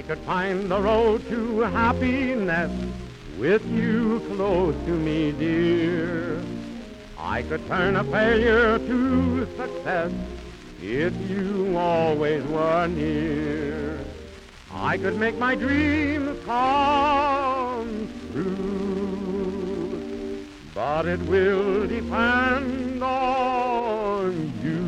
could find the road to happiness with you close to me, dear. I could turn a failure to success if you always were near. I could make my dreams come true, but it will depend on you.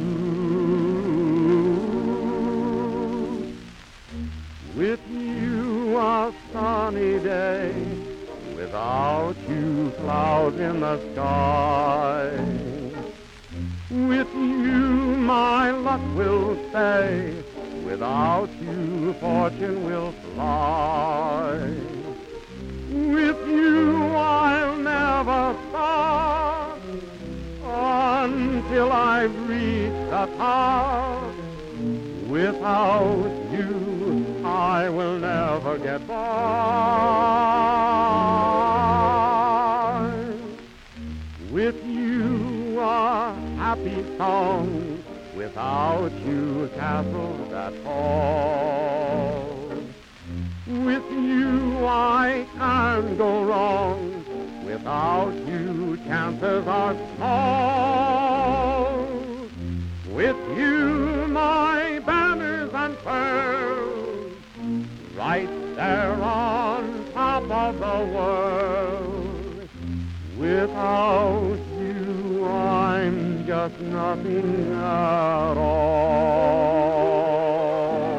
With you a sunny day, without you clouds in the sky. With you my luck will stay, without you fortune will fly. With you I'll never stop until I've reached the top. Without you I will never get by. With you a happy song, without you castles that fall. With you I can't go wrong, without you chances are small. With you my banners unfurled, right there on top of the world. Without you I'm just nothing at all.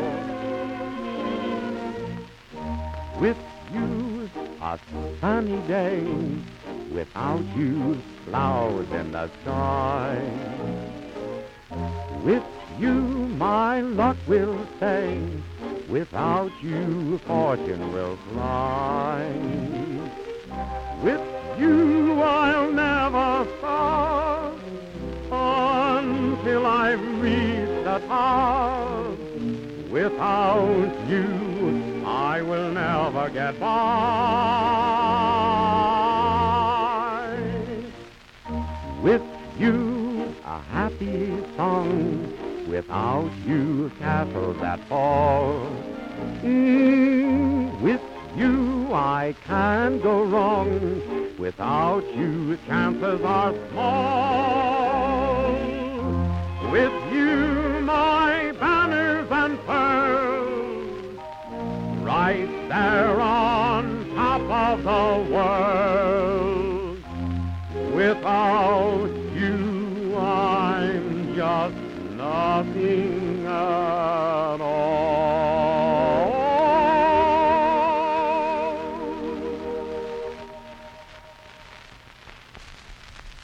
With you a sunny day, without you clouds in the sky. With you my luck will stay, without you fortune will fly. With you I'll never stop until I've reached the top. Without you I will never get by. With you a happy song, without you castles that fall. With you I can't go wrong, without you chances are small. With you my banners unfurled, right there on top of the world. Without you I'm just nothing